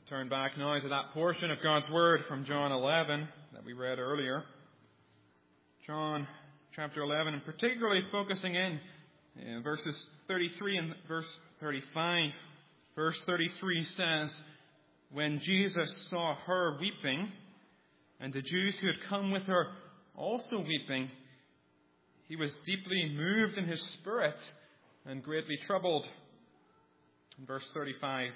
Turn back now to that portion of God's Word from John 11 that we read earlier. John chapter 11, and particularly focusing in verses 33 and verse 35. Verse 33 says, "When Jesus saw her weeping, and the Jews who had come with her also weeping, he was deeply moved in his spirit and greatly troubled." In verse 35,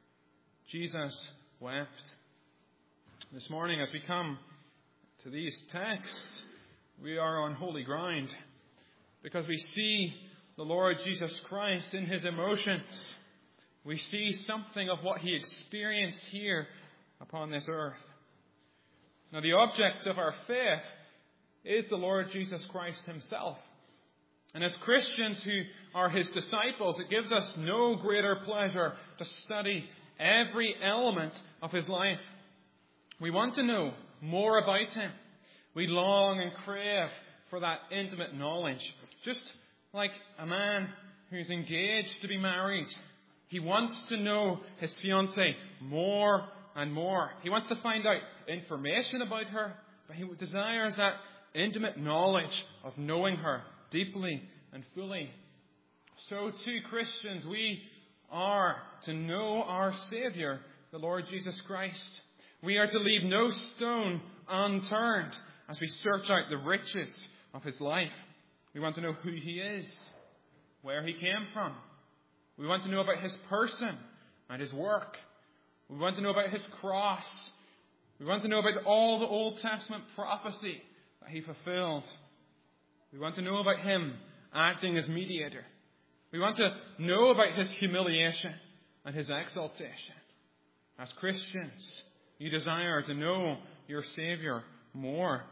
Jesus wept. This morning, as we come to these texts, we are on holy ground because we see the Lord Jesus Christ in his emotions. We see something of what he experienced here upon this earth. Now, the object of our faith is the Lord Jesus Christ himself. And as Christians who are his disciples, it gives us no greater pleasure to study every element of his life. We want to know more about him. We long and crave for that intimate knowledge. Just like a man who's engaged to be married. He wants to know his fiancée more and more. He wants to find out information about her, but he desires that intimate knowledge of knowing her deeply and fully. So too, Christians, we are to know our Saviour, the Lord Jesus Christ. We are to leave no stone unturned as we search out the riches of his life. We want to know who he is, where he came from. We want to know about his person and his work. We want to know about his cross. We want to know about all the Old Testament prophecy that he fulfilled. We want to know about him acting as mediator. We want to know about his humiliation and his exaltation. As Christians, you desire to know your Saviour more.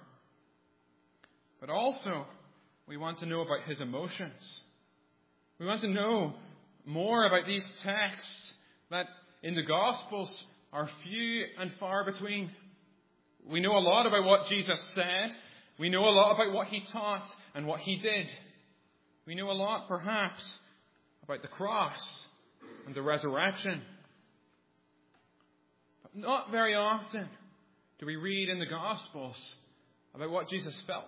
But also, we want to know about his emotions. We want to know more about these texts that in the Gospels are few and far between. We know a lot about what Jesus said. We know a lot about what he taught and what he did. We know a lot, perhaps, about the cross and the resurrection. But not very often do we read in the Gospels about what Jesus felt.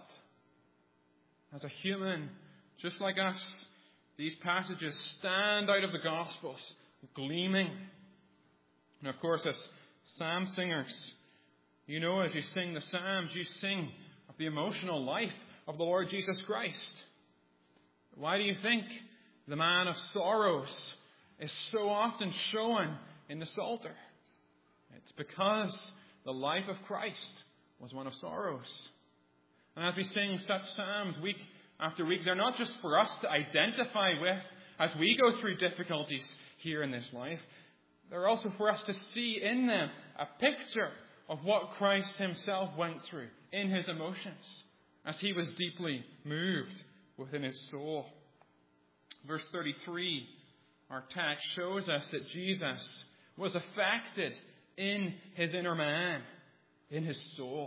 As a human, just like us, these passages stand out of the Gospels, gleaming. And of course, as psalm singers, you know, as you sing the Psalms, you sing of the emotional life of the Lord Jesus Christ. Why do you think the man of sorrows is so often shown in the Psalter? It's because the life of Christ was one of sorrows. And as we sing such psalms week after week, they're not just for us to identify with as we go through difficulties here in this life. They're also for us to see in them a picture of what Christ himself went through in his emotions as he was deeply moved within his soul. Verse 33, our text shows us that Jesus was affected in his inner man, in his soul.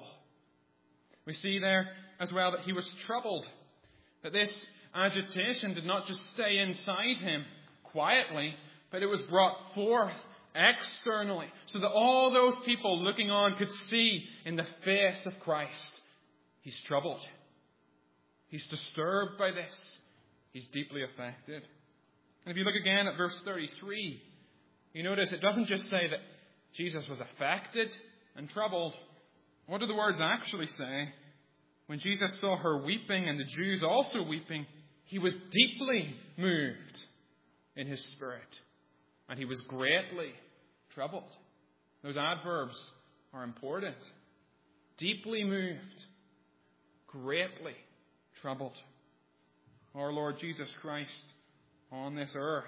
We see there as well that he was troubled, that this agitation did not just stay inside him quietly, but it was brought forth externally, so that all those people looking on could see in the face of Christ, he's troubled. He's disturbed by this. He's deeply affected. And if you look again at verse 33, you notice it doesn't just say that Jesus was affected and troubled. What do the words actually say? When Jesus saw her weeping and the Jews also weeping, he was deeply moved in his spirit. And he was greatly troubled. Those adverbs are important. Deeply moved. Greatly troubled. Our Lord Jesus Christ on this earth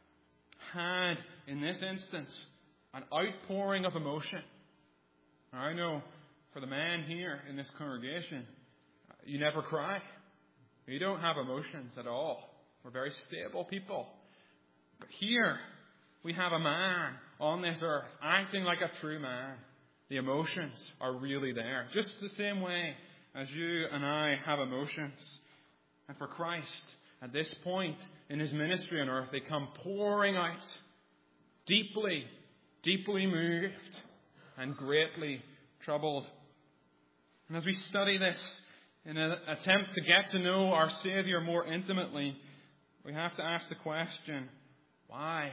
had, in this instance, an outpouring of emotion. Now, I know for the men here in this congregation, you never cry. You don't have emotions at all. We're very stable people. But here, we have a man on this earth acting like a true man. The emotions are really there. Just the same way as you and I have emotions. And for Christ, at this point in his ministry on earth, they come pouring out deeply deeply moved and greatly troubled. And as we study this in an attempt to get to know our Saviour more intimately, we have to ask the question, why?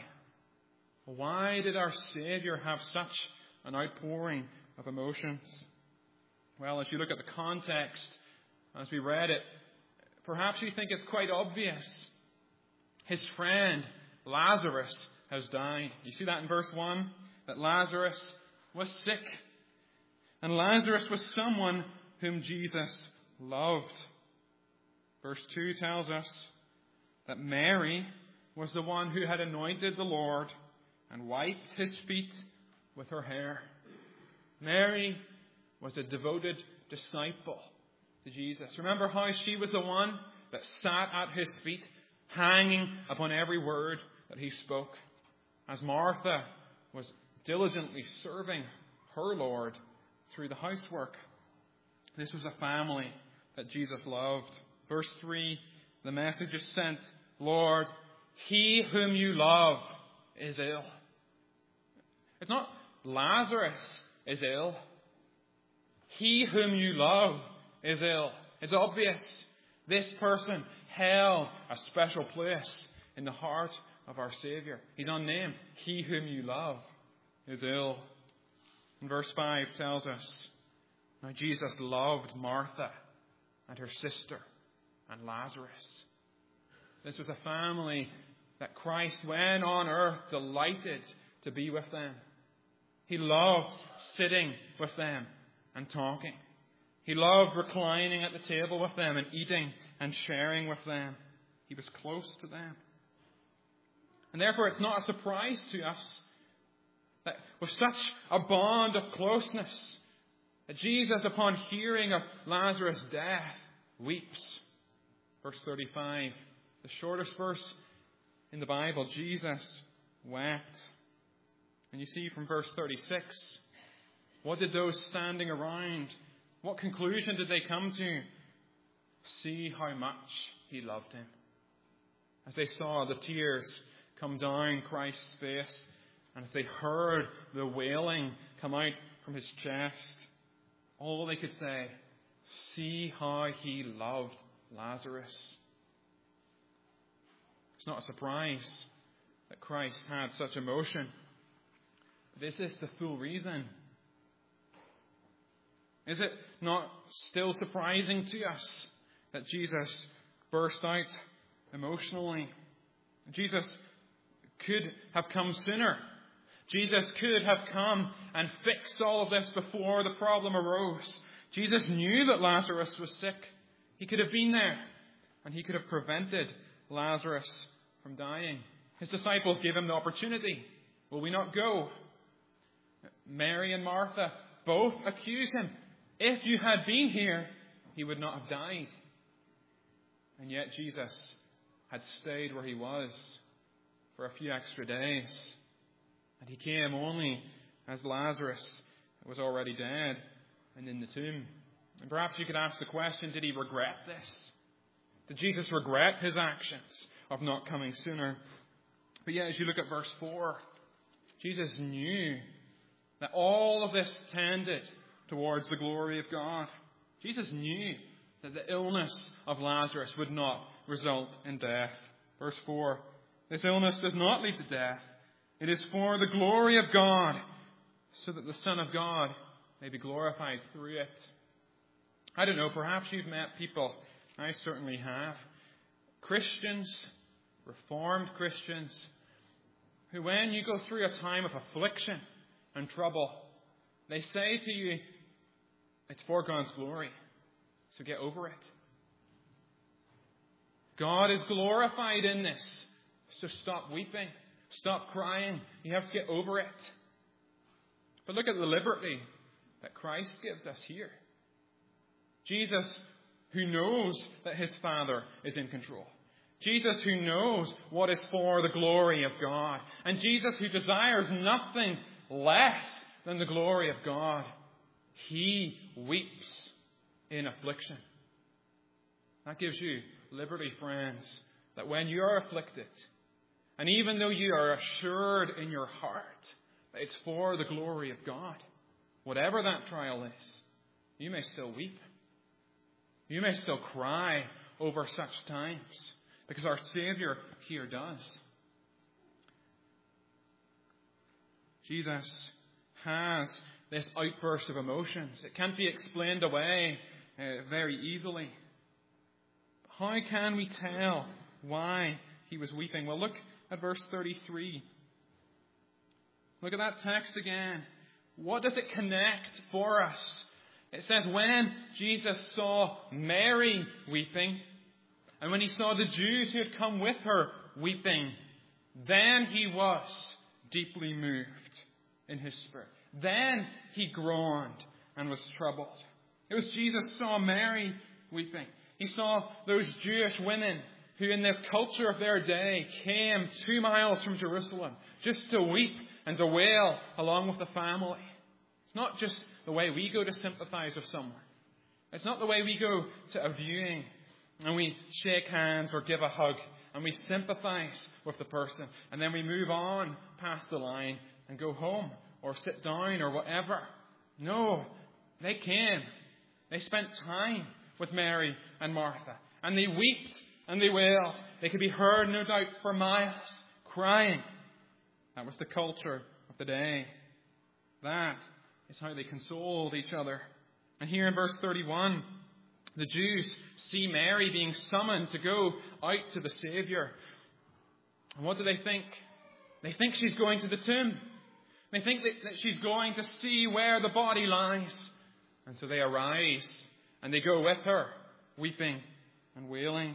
Why did our Saviour have such an outpouring of emotions? Well, as you look at the context, as we read it, perhaps you think it's quite obvious. His friend, Lazarus, has died. You see that in verse 1? That Lazarus was sick. And Lazarus was someone whom Jesus loved. Verse 2 tells us that Mary was the one who had anointed the Lord and wiped his feet with her hair. Mary was a devoted disciple to Jesus. Remember how she was the one that sat at his feet, hanging upon every word that he spoke, as Martha was diligently serving her Lord through the housework. This was a family that Jesus loved. Verse 3, the message is sent, Lord, he whom you love is ill. It's not Lazarus is ill. He whom you love is ill. It's obvious. This person held a special place in the heart of our Saviour. He's unnamed. He whom you love is ill. And verse 5 tells us, now Jesus loved Martha and her sister and Lazarus. This was a family that Christ, when on earth, delighted to be with them. He loved sitting with them and talking. He loved reclining at the table with them and eating and sharing with them. He was close to them. And therefore it's not a surprise to us that with such a bond of closeness, that Jesus, upon hearing of Lazarus' death, weeps. Verse 35, the shortest verse in the Bible, Jesus wept. And you see from verse 36, what did those standing around, what conclusion did they come to? See how much he loved him. As they saw the tears come down Christ's face, and as they heard the wailing come out from his chest, all they could say, see how he loved Lazarus. It's not a surprise that Christ had such emotion. This is the full reason. Is it not still surprising to us that Jesus burst out emotionally? Jesus could have come sooner. Jesus could have come and fixed all of this before the problem arose. Jesus knew that Lazarus was sick. He could have been there, and he could have prevented Lazarus from dying. His disciples gave him the opportunity. Will we not go? Mary and Martha both accuse him. If you had been here, he would not have died. And yet Jesus had stayed where he was for a few extra days. And he came only as Lazarus was already dead and in the tomb. And perhaps you could ask the question, did he regret this? Did Jesus regret his actions of not coming sooner? But yet, as you look at verse 4, Jesus knew that all of this tended towards the glory of God. Jesus knew that the illness of Lazarus would not result in death. Verse 4, this illness does not lead to death. It is for the glory of God, so that the Son of God may be glorified through it. I don't know, perhaps you've met people, I certainly have, Christians, Reformed Christians, who when you go through a time of affliction and trouble, they say to you, it's for God's glory, so get over it. God is glorified in this, so stop weeping. Stop crying. You have to get over it. But look at the liberty that Christ gives us here. Jesus, who knows that his Father is in control. Jesus, who knows what is for the glory of God. And Jesus, who desires nothing less than the glory of God. He weeps in affliction. That gives you liberty, friends, that when you are afflicted, and even though you are assured in your heart It's for the glory of God. Whatever that trial is, you may still weep. You may still cry over such times, because our Savior here does. Jesus has this outburst of emotions. It can't be explained away very easily. How can we tell why he was weeping? Well, look at verse 33. Look at that text again. What does it connect for us? It says, when Jesus saw Mary weeping, and when he saw the Jews who had come with her weeping, then he was deeply moved in his spirit. Then he groaned and was troubled. It was Jesus saw Mary weeping. He saw those Jewish women who in the culture of their day came 2 miles from Jerusalem just to weep and to wail along with the family. It's not just the way we go to sympathize with someone. It's not the way we go to a viewing and we shake hands or give a hug and we sympathize with the person and then we move on past the line and go home or sit down or whatever. No, they came. They spent time with Mary and Martha. And they wept and they wailed. They could be heard, no doubt, for miles, crying. That was the culture of the day. That is how they consoled each other. And here in verse 31, the Jews see Mary being summoned to go out to the Saviour. And what do they think? They think she's going to the tomb. They think that she's going to see where the body lies. And so they arise and they go with her, weeping and wailing.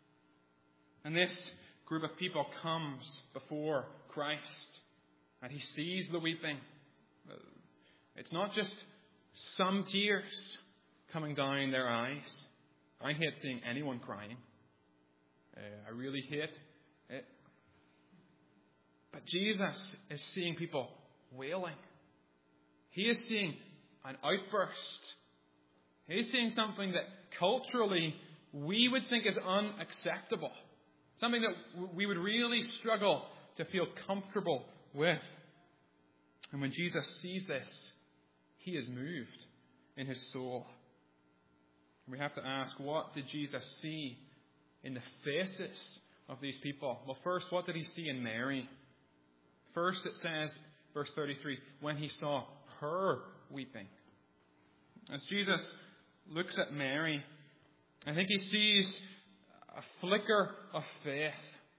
And this group of people comes before Christ. And he sees the weeping. It's not just some tears coming down their eyes. I hate seeing anyone crying. I really hate it. But Jesus is seeing people wailing. He is seeing an outburst. He is seeing something that culturally we would think is unacceptable. Something that we would really struggle to feel comfortable with. And when Jesus sees this, he is moved in his soul. And we have to ask, what did Jesus see in the faces of these people? Well, first, what did he see in Mary? First, it says, verse 33, when he saw her weeping. As Jesus looks at Mary, I think he sees a flicker of faith.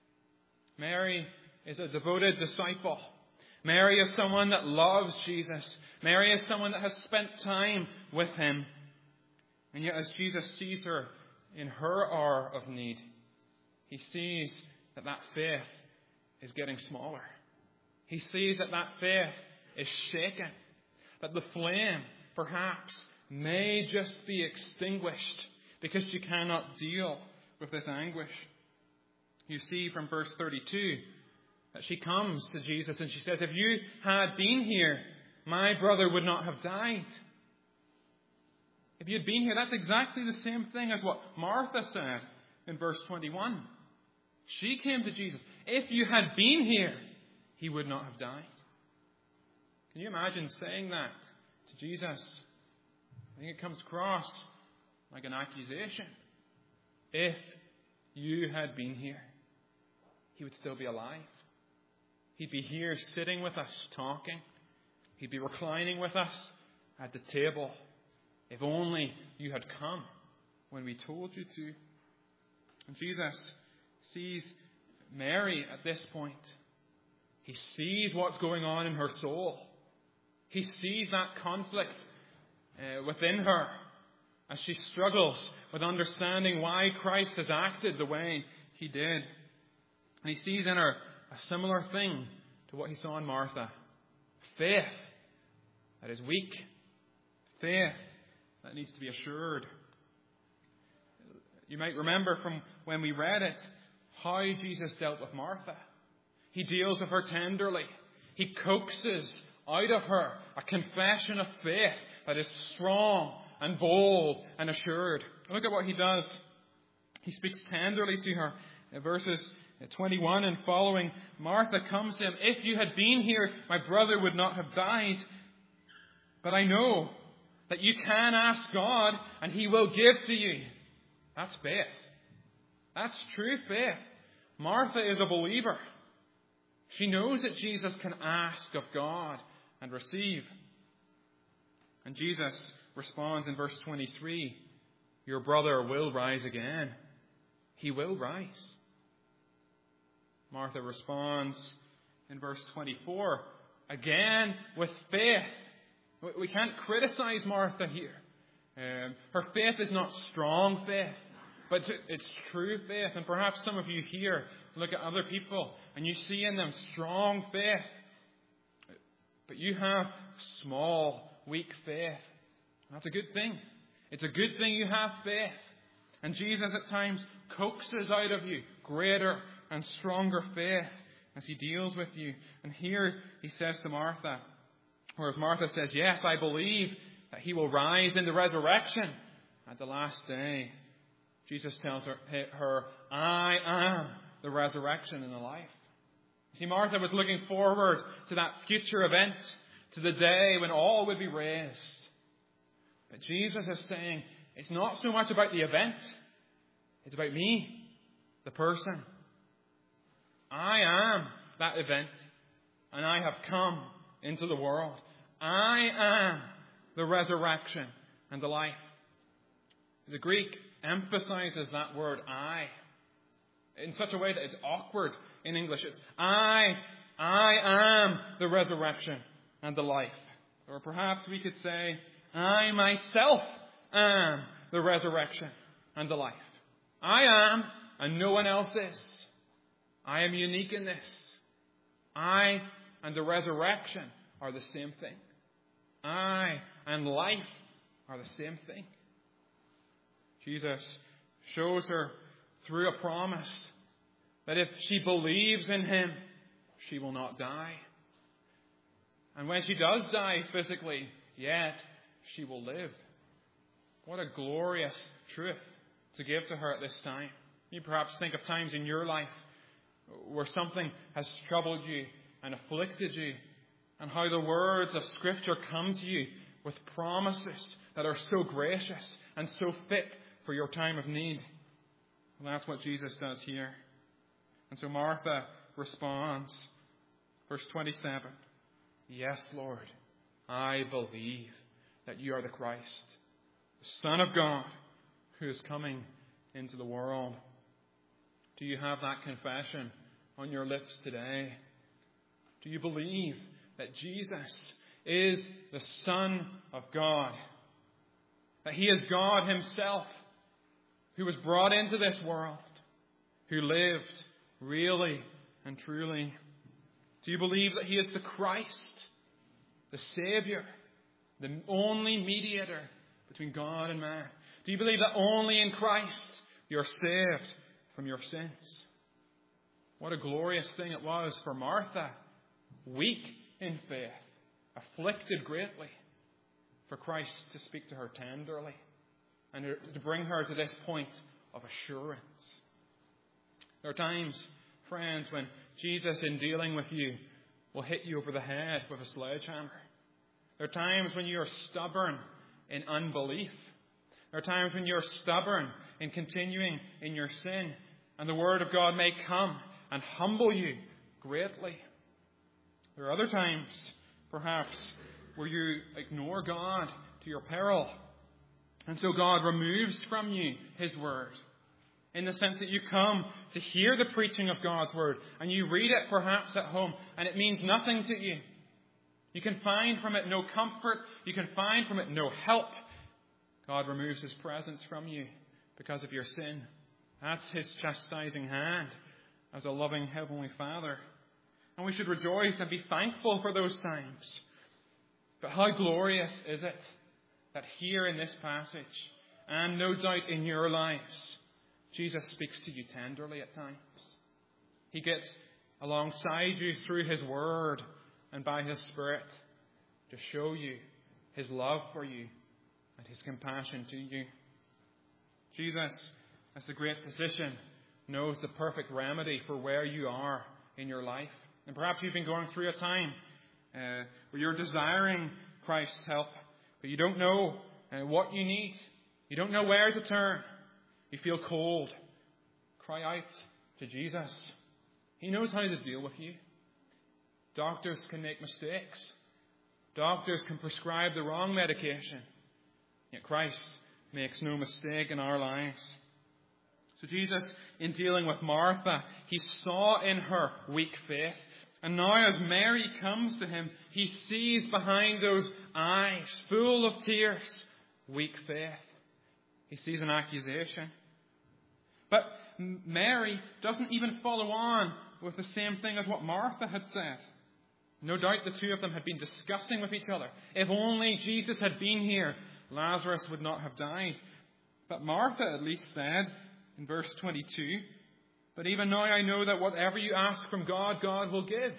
Mary is a devoted disciple. Mary is someone that loves Jesus. Mary is someone that has spent time with him. And yet as Jesus sees her in her hour of need, he sees that faith is getting smaller. He sees that faith is shaken. That the flame, perhaps, may just be extinguished because she cannot deal with this anguish. You see from verse 32 that she comes to Jesus and she says, if you had been here, my brother would not have died. If you had been here, that's exactly the same thing as what Martha said in verse 21. She came to Jesus. If you had been here, he would not have died. Can you imagine saying that to Jesus? I think it comes across like an accusation. If you had been here, he would still be alive. He'd be here sitting with us talking. He'd be reclining with us at the table. If only you had come when we told you to. And Jesus sees Mary at this point. He sees what's going on in her soul. He sees that conflict within her as she struggles with understanding why Christ has acted the way he did. And he sees in her a similar thing to what he saw in Martha. Faith that is weak. Faith that needs to be assured. You might remember from when we read it how Jesus dealt with Martha. He deals with her tenderly. He coaxes out of her a confession of faith that is strong and bold and assured. Look at what he does. He speaks tenderly to her. Verses At 21 and following, Martha comes to him. If you had been here, my brother would not have died. But I know that you can ask God and he will give to you. That's faith. That's true faith. Martha is a believer. She knows that Jesus can ask of God and receive. And Jesus responds in verse 23, your brother will rise again. He will rise. Martha responds in verse 24, again with faith. We can't criticize Martha here. Her faith is not strong faith, but it's true faith. And perhaps some of you here look at other people and you see in them strong faith. But you have small, weak faith. That's a good thing. It's a good thing you have faith. And Jesus at times coaxes out of you greater and stronger faith as he deals with you. And here he says to Martha, whereas Martha says, yes, I believe that he will rise in the resurrection at the last day. Jesus tells her, I am the resurrection and the life. See, Martha was looking forward to that future event, to the day when all would be raised. But Jesus is saying, it's not so much about the event. It's about me, the person. I am that event, and I have come into the world. I am the resurrection and the life. The Greek emphasizes that word I in such a way that it's awkward in English. It's I am the resurrection and the life. Or perhaps we could say, I myself am the resurrection and the life. I am, and no one else is. I am unique in this. I and the resurrection are the same thing. I and life are the same thing. Jesus shows her through a promise that if she believes in him, she will not die. And when she does die physically, yet she will live. What a glorious truth to give to her at this time. You perhaps think of times in your life where something has troubled you and afflicted you, and how the words of Scripture come to you with promises that are so gracious and so fit for your time of need. Well, that's what Jesus does here. And so Martha responds, verse 27, yes, Lord, I believe that you are the Christ, the Son of God, who is coming into the world. Do you have that confession on your lips today? Do you believe that Jesus is the Son of God? That he is God himself, who was brought into this world, who lived really and truly? Do you believe that he is the Christ, the Savior, the only mediator between God and man? Do you believe that only in Christ you're saved from your sins? What a glorious thing it was for Martha, weak in faith, afflicted greatly, for Christ to speak to her tenderly and to bring her to this point of assurance. There are times, friends, when Jesus, in dealing with you, will hit you over the head with a sledgehammer. There are times when you are stubborn in unbelief. There are times when you're stubborn in continuing in your sin, and the Word of God may come and humble you greatly. There are other times, perhaps, where you ignore God to your peril, and so God removes from you his Word, in the sense that you come to hear the preaching of God's Word, and you read it perhaps at home, and it means nothing to you. You can find from it no comfort. You can find from it no help. God removes his presence from you because of your sin. That's his chastising hand as a loving Heavenly Father. And we should rejoice and be thankful for those times. But how glorious is it that here in this passage, and no doubt in your lives, Jesus speaks to you tenderly at times. He gets alongside you through his Word and by his Spirit to show you his love for you and his compassion to you. Jesus, as the great physician, knows the perfect remedy for where you are in your life. And perhaps you've been going through a time where you're desiring Christ's help, but you don't know what you need. You don't know where to turn. You feel cold. Cry out to Jesus. He knows how to deal with you. Doctors can make mistakes. Doctors can prescribe the wrong medication. Yet Christ makes no mistake in our lives. So Jesus, in dealing with Martha, he saw in her weak faith. And now as Mary comes to him, he sees behind those eyes, full of tears, weak faith. He sees an accusation. But Mary doesn't even follow on with the same thing as what Martha had said. No doubt the two of them had been discussing with each other. If only Jesus had been here, Lazarus would not have died. But Martha at least said in verse 22, "But even now I know that whatever you ask from God, God will give."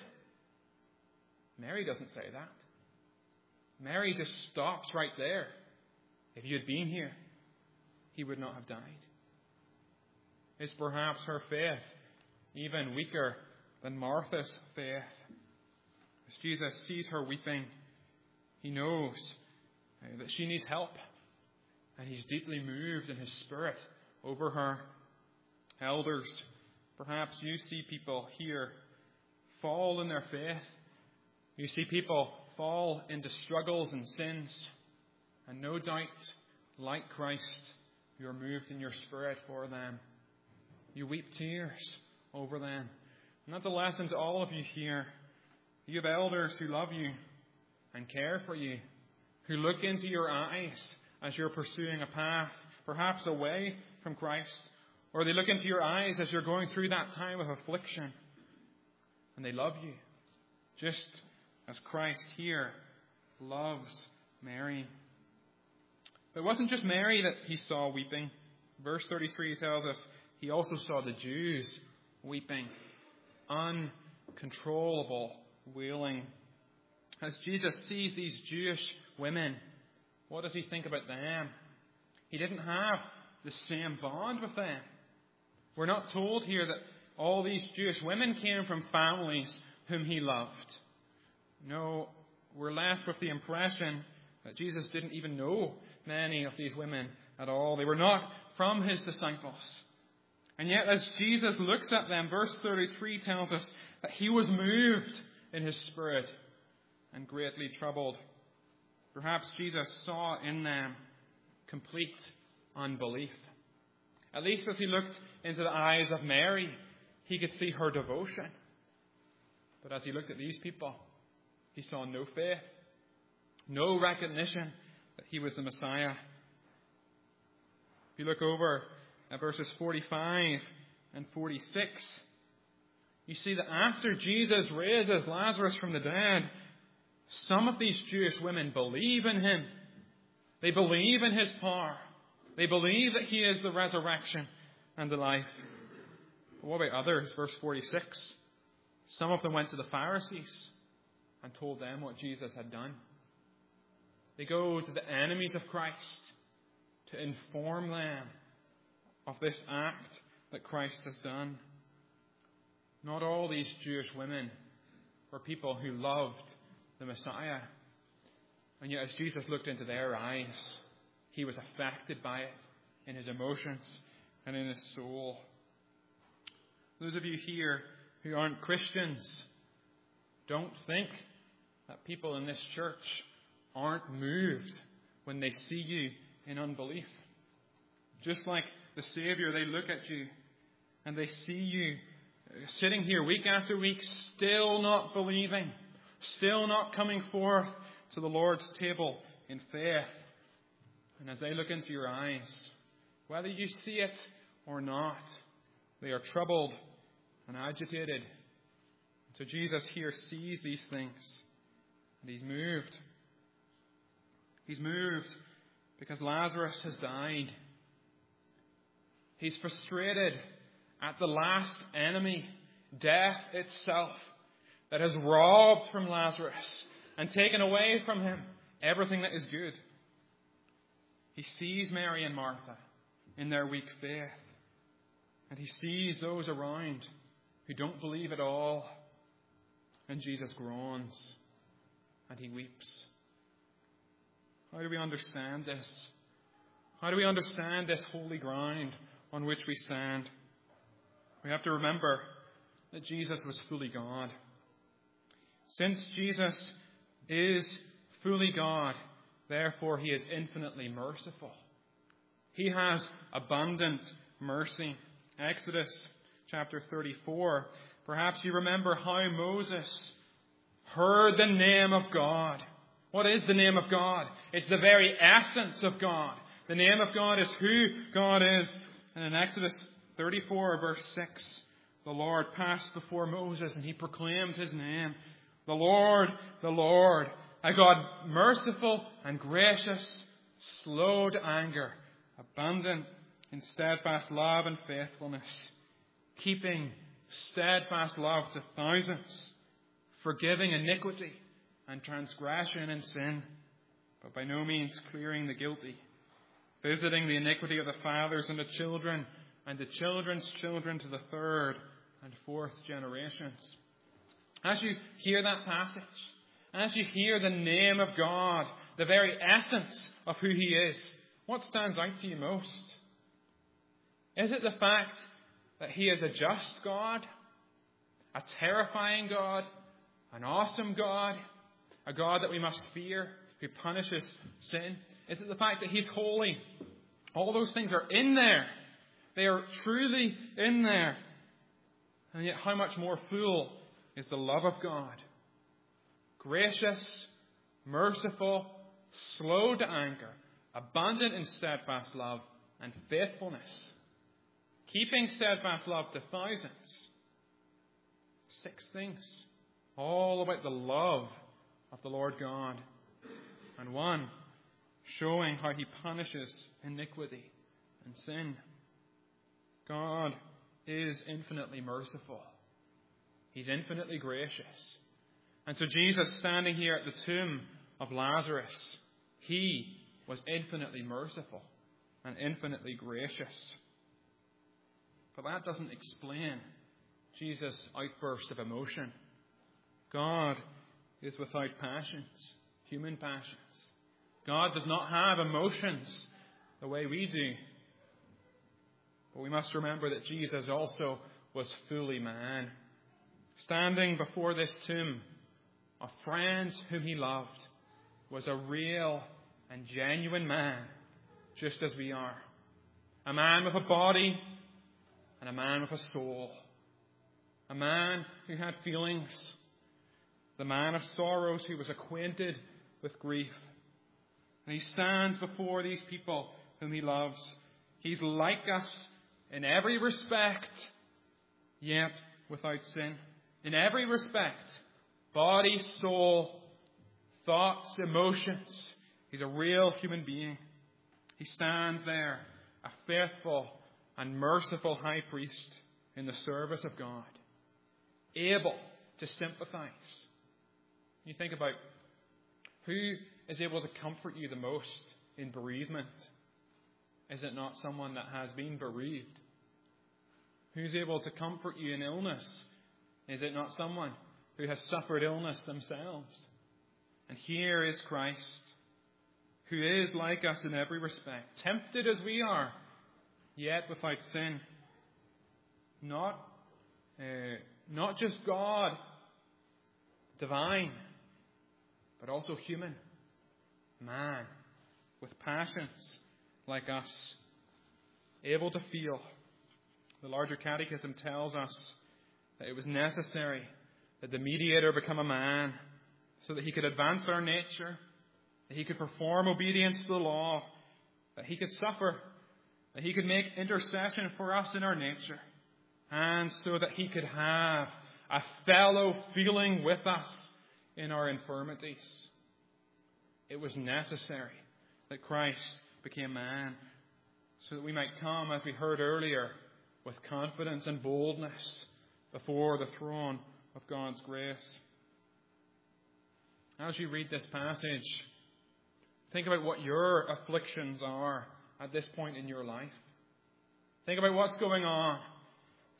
Mary doesn't say that. Mary just stops right there. If you had been here, he would not have died. Is perhaps her faith even weaker than Martha's faith? As Jesus sees her weeping, he knows that she needs help, and he's deeply moved in his spirit over her. Elders, perhaps you see people here fall in their faith. You see people fall into struggles and sins, and no doubt, like Christ, you are moved in your spirit for them. You weep tears over them. And that's a lesson to all of you here. You have elders who love you and care for you, who look into your eyes as you're pursuing a path, perhaps away from Christ, or they look into your eyes as you're going through that time of affliction, and they love you, just as Christ here loves Mary. But it wasn't just Mary that he saw weeping. Verse 33 tells us he also saw the Jews weeping, uncontrollable wailing. As Jesus sees these Jewish women, what does he think about them? He didn't have the same bond with them. We're not told here that all these Jewish women came from families whom he loved. No, we're left with the impression that Jesus didn't even know many of these women at all. They were not from his disciples. And yet as Jesus looks at them, verse 33 tells us that he was moved in his spirit and greatly troubled. Perhaps Jesus saw in them complete unbelief. At least as he looked into the eyes of Mary, he could see her devotion. But as he looked at these people, he saw no faith, no recognition that he was the Messiah. If you look over at verses 45 and 46, you see that after Jesus raises Lazarus from the dead, some of these Jewish women believe in him. They believe in his power. They believe that he is the resurrection and the life. But what about others? Verse 46. Some of them went to the Pharisees and told them what Jesus had done. They go to the enemies of Christ to inform them of this act that Christ has done. Not all these Jewish women were people who loved the Messiah. And yet as Jesus looked into their eyes, he was affected by it in his emotions and in his soul. Those of you here who aren't Christians, don't think that people in this church aren't moved when they see you in unbelief. Just like the Savior, they look at you and they see you sitting here week after week, still not believing, still not coming forth to the Lord's table in faith. And as they look into your eyes, whether you see it or not, they are troubled and agitated. So Jesus here sees these things and he's moved. He's moved because Lazarus has died. He's frustrated at the last enemy, death itself, that has robbed from Lazarus and taken away from him everything that is good. He sees Mary and Martha in their weak faith, And he sees those around who don't believe at all. And Jesus groans and he weeps. How do we understand this? How do we understand this holy ground on which we stand? We have to remember that Jesus was fully God. Since Jesus is fully God, therefore he is infinitely merciful. He has abundant mercy. Exodus chapter 34. Perhaps you remember how Moses heard the name of God. What is the name of God? It's the very essence of God. The name of God is who God is. And in Exodus 34 verse 6, the Lord passed before Moses and he proclaimed his name. The Lord, a God merciful and gracious, slow to anger, abundant in steadfast love and faithfulness, keeping steadfast love to thousands, forgiving iniquity and transgression and sin, but by no means clearing the guilty, visiting the iniquity of the fathers and the children, and the children's children to the third and fourth generations. As you hear that passage, as you hear the name of God, the very essence of who he is, what stands out to you most? Is it the fact that he is a just God, a terrifying God, an awesome God, a God that we must fear, who punishes sin? Is it the fact that he's holy? All those things are in there. They are truly in there. And yet how much more full is the love of God? Gracious, merciful, slow to anger, abundant in steadfast love and faithfulness, keeping steadfast love to thousands. 6 things, all about the love of the Lord God. And 1, showing how he punishes iniquity and sin. God is infinitely merciful. He's infinitely gracious. And so Jesus, standing here at the tomb of Lazarus, he was infinitely merciful and infinitely gracious. But that doesn't explain Jesus' outburst of emotion. God is without passions, human passions. God does not have emotions the way we do. But we must remember that Jesus also was fully man. Standing before this tomb of friends whom he loved, was a real and genuine man, just as we are. A man with a body and a man with a soul. A man who had feelings. The man of sorrows who was acquainted with grief. And he stands before these people whom he loves. He's like us in every respect, yet without sin. In every respect, body, soul, thoughts, emotions. He's a real human being. He stands there, a faithful and merciful high priest in the service of God, able to sympathize. You think about who is able to comfort you the most in bereavement. Is it not someone that has been bereaved? Who's able to comfort you in illness? Is it not someone who has suffered illness themselves? And here is Christ, who is like us in every respect, tempted as we are, yet without sin. Not just God, divine, but also human, man, with passions like us, able to feel. The larger catechism tells us that it was necessary that the mediator become a man so that he could advance our nature, that he could perform obedience to the law, that he could suffer, that he could make intercession for us in our nature, and so that he could have a fellow feeling with us in our infirmities. It was necessary that Christ became man so that we might come, as we heard earlier, with confidence and boldness before the throne of God's grace. As you read this passage, think about what your afflictions are at this point in your life. Think about what's going on.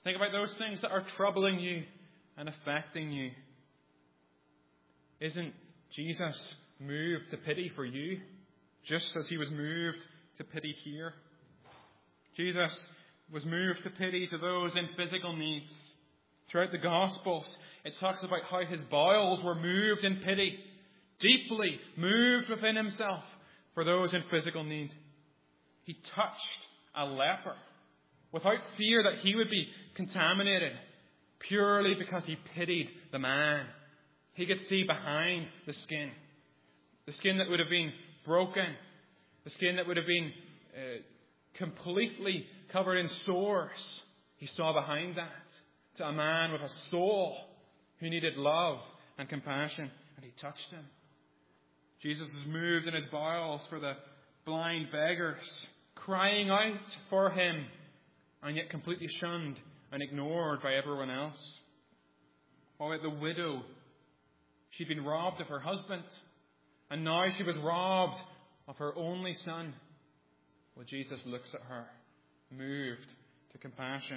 Think about those things that are troubling you and affecting you. Isn't Jesus moved to pity for you, just as he was moved to pity here? Jesus was moved to pity to those in physical needs. Throughout the Gospels, it talks about how his bowels were moved in pity, deeply moved within himself for those in physical need. He touched a leper without fear that he would be contaminated, purely because he pitied the man. He could see behind the skin that would have been broken, the skin that would have been completely covered in sores. He saw behind that to a man with a soul who needed love and compassion, and he touched him. Jesus was moved in his bowels for the blind beggars, crying out for him, and yet completely shunned and ignored by everyone else. What about the widow? She'd been robbed of her husband, and now she was robbed of her only son. Well, Jesus looks at her, moved to compassion.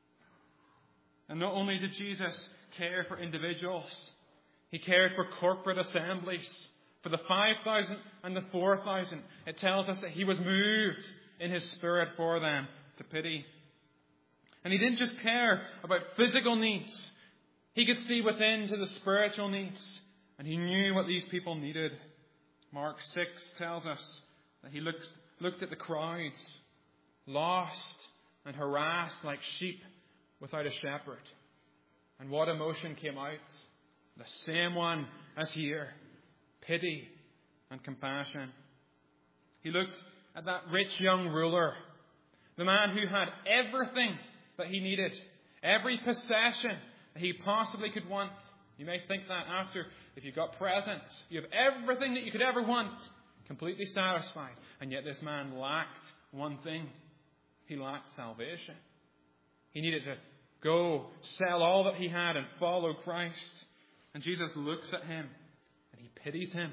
And not only did Jesus care for individuals, he cared for corporate assemblies. For the 5,000 and the 4,000, it tells us that he was moved in his spirit for them to pity. And he didn't just care about physical needs. He could see within to the spiritual needs. And he knew what these people needed. Mark 6 tells us that he looked at the crowds, lost and harassed like sheep without a shepherd. And what emotion came out? The same one as here. Pity and compassion. He looked at that rich young ruler, the man who had everything that he needed, every possession that he possibly could want. You may think that after, if you've got presents, you have everything that you could ever want, completely satisfied. And yet this man lacked one thing. He lacked salvation. He needed to go, sell all that he had and follow Christ. And Jesus looks at him and he pities him.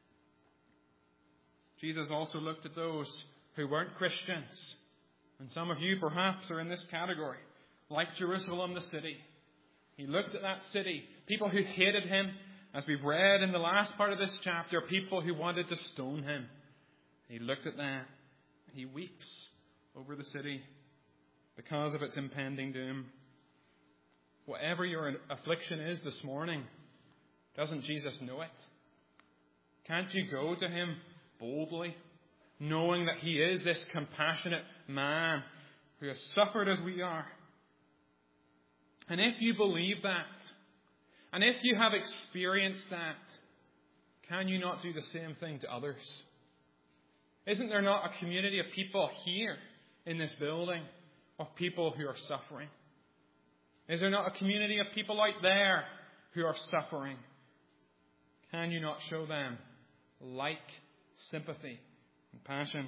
Jesus also looked at those who weren't Christians. And some of you perhaps are in this category. Like Jerusalem, the city. He looked at that city. People who hated him. As we've read in the last part of this chapter, people who wanted to stone him. He looked at that and he weeps over the city because of its impending doom. Whatever your affliction is this morning, doesn't Jesus know it? Can't you go to him boldly, knowing that he is this compassionate man who has suffered as we are? And if you believe that, and if you have experienced that, can you not do the same thing to others? Isn't there not a community of people here in this building of people who are suffering? Is there not a community of people out there who are suffering? Can you not show them like sympathy and passion?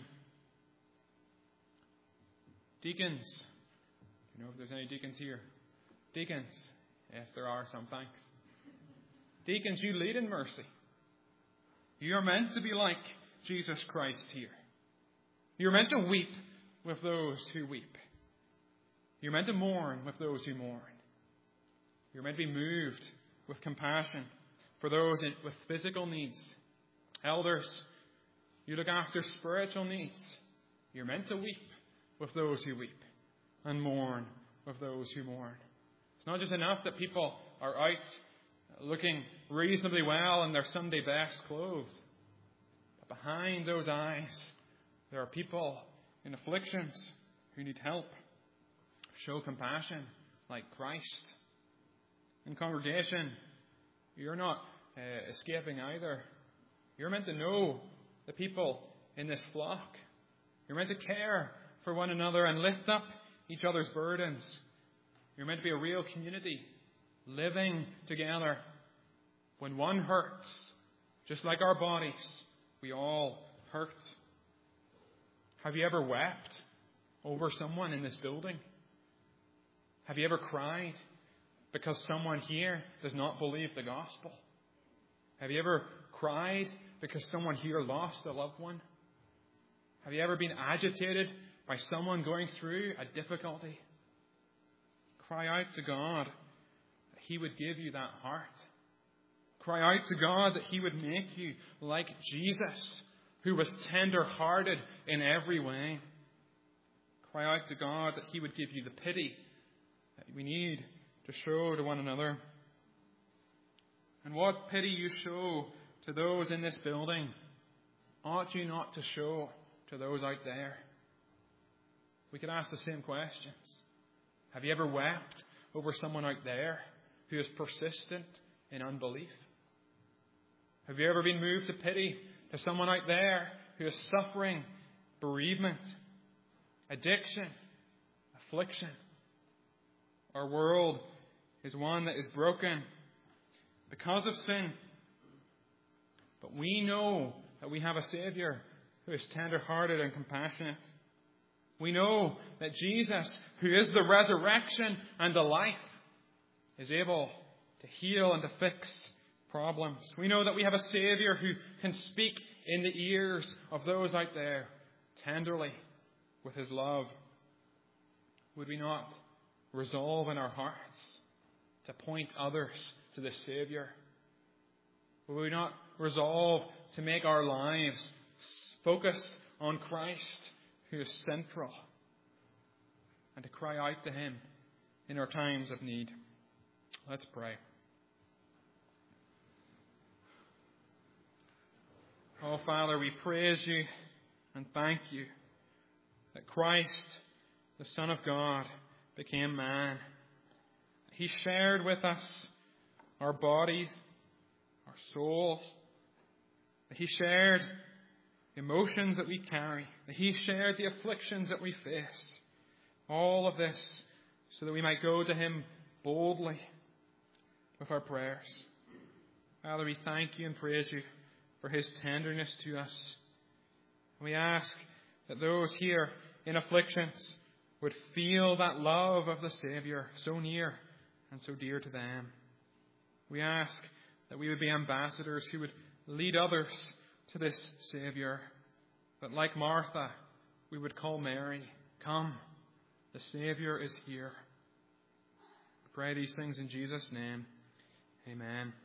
Deacons. Do you know if there's any deacons here? Deacons. Yes, there are some, thanks. Deacons, you lead in mercy. You are meant to be like Jesus Christ here. You're meant to weep with those who weep. You're meant to mourn with those who mourn. You're meant to be moved with compassion for those with physical needs. Elders, you look after spiritual needs. You're meant to weep with those who weep and mourn with those who mourn. It's not just enough that people are out looking reasonably well in their Sunday best clothes. But behind those eyes, there are people in afflictions who need help. Show compassion like Christ. In congregation, you're not escaping either. You're meant to know the people in this flock. You're meant to care for one another and lift up each other's burdens. You're meant to be a real community, living together. When one hurts, just like our bodies, we all hurt. Have you ever wept over someone in this building? Have you ever cried because someone here does not believe the gospel? Have you ever cried because someone here lost a loved one? Have you ever been agitated by someone going through a difficulty? Cry out to God that He would give you that heart. Cry out to God that He would make you like Jesus, who was tender-hearted in every way. Cry out to God that He would give you the pity that we need to show to one another. And what pity you show to those in this building, ought you not to show to those out there? We could ask the same questions. Have you ever wept over someone out there who is persistent in unbelief? Have you ever been moved to pity to someone out there who is suffering bereavement, addiction, affliction? Our world is one that is broken because of sin. But we know that we have a Savior who is tender-hearted and compassionate. We know that Jesus, who is the resurrection and the life, is able to heal and to fix problems. We know that we have a Savior who can speak in the ears of those out there tenderly with His love. Would we not resolve in our hearts to point others to the Savior? Would we not resolve to make our lives focus on Christ, who is central, and to cry out to Him in our times of need? Let's pray. Oh, Father, we praise You and thank You that Christ, the Son of God, became man. He shared with us our bodies, our souls. That He shared the emotions that we carry. That He shared the afflictions that we face. All of this so that we might go to Him boldly with our prayers. Father, we thank You and praise You for His tenderness to us. We ask that those here in afflictions would feel that love of the Savior so near and so dear to them. We ask that we would be ambassadors who would lead others to this Savior. That like Martha, we would call Mary, "Come, the Savior is here." We pray these things in Jesus' name. Amen.